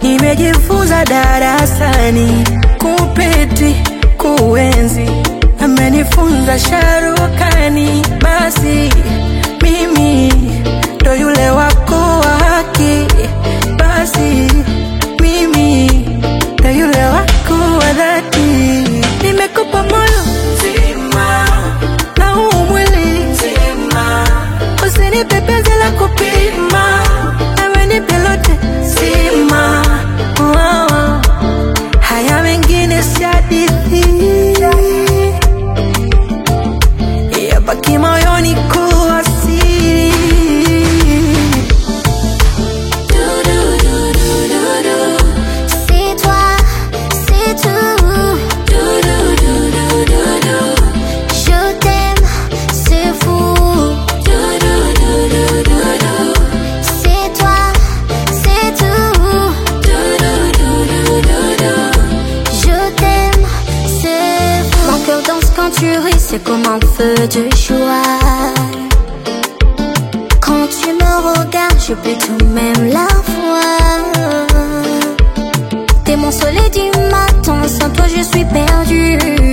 Nimejifunza darasani kupeti kuenzi, amenifunza sharukani. Basi mimi ndo yule wako wa haki, basi mimi ndo yule wako wa dhati. Nimekupa moyo zima na huu mwili zima, usinipe penzi la kupima, ewe nipe lote zima. Haya mengine si hadithi, yabaki moyoni kuwa siri. C'est toi, c'est tout. Je t'aime, c'est fou. C'est toi, c'est tout. Je t'aime, c'est fou. Mon cœur danse quand tu ris, c'est comme un feu de joie. Quand tu me regardes, je peux tout même la voir. T'es mon soleil du matin, sans toi je suis perdue.